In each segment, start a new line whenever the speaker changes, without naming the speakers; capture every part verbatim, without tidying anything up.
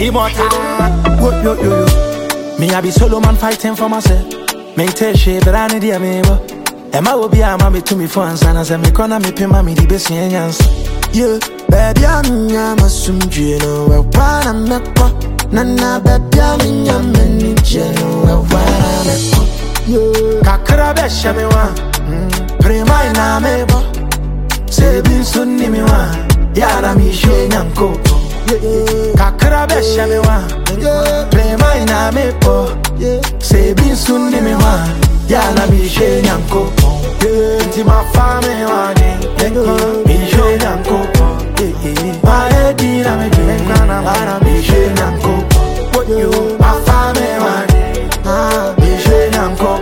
immortal. Yo, yo, yo, yo. Me, I be solo man fighting for myself. Me tell shit, but I need a me. And I will be a mommy to me for and son as I make on a me pay mommy the best yans.
Yeah, baby, I'm a sum geno, a one I'm not. Nana, baby, I'm a many geno, a one I'm a. Yeah,
Kakara besha me one. Pray my name, say bin soon me one. Yara mi she nyanko. Kakara besha me one. Pray my name, say bin soon me one. Yara mi she nyanko. Inti ma fame one. Mi she nyanko. Ma edi na me jena na mi she nyanko. What you ma fame one. Mi she nyanko.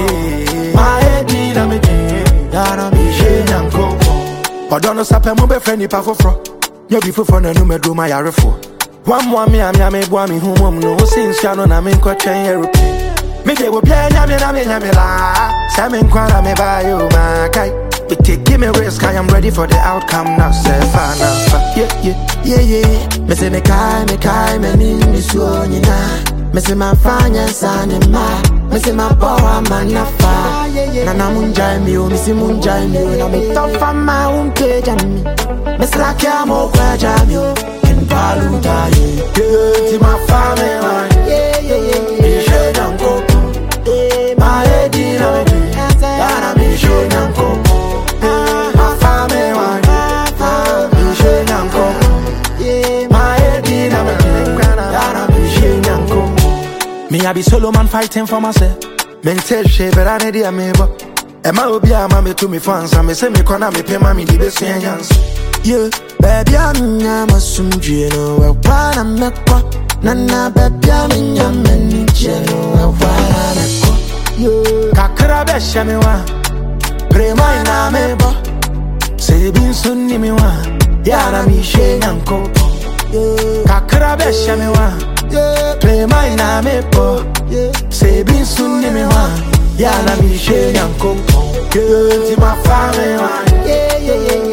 Ma edi na me jena mi she nyanko. Odono sape mo be friend nipa foforo. Ye bi foforo na no medro ma yarefo. One more me am ya me boa me hu mom no since ya no na me nko twen aeroplane. Me de wo bia nya me na me nya me la. Say me nkwara me buy you my kai. But take give me risk, I am ready for the outcome now. Say fine, yeah, yeah, yeah, yeah. Me say me kai, me kai, me ni me so ni na. Me say my finance and ma. Me say my power man na fa. Na na munjai mi o, me say munjai mi o. Na me tough on my own page and me. Me say like I'm all kwaja mi o. In Paluta, yeah, yeah. Ti my family one,
yeah, yeah, yeah.
Me she nyanko. My head in a me, yana me she nyanko. My family one, me she nyanko. My head in a me, yana me she nyanko. Me I be solo man fighting for myself. Me tell she but I need a me but. Emma will be a mommy to me fans and me say me corner me pay mommy the best yans.
Yeah, baby I'm a sum geno, a one I'm not. Nana baby I'm a many geno, a one I'm not. Yeah,
Kakara besha me one. Pray my name bo. Say bin soon ni me one. Yana mi she nyanko.
yeah,
Kakara besha me one.
yeah,
Pray my name bo.
yeah.
Say bin soon ni me one. Yana mi she nyanko. Ti ma family one.
Yeah, yeah, yeah.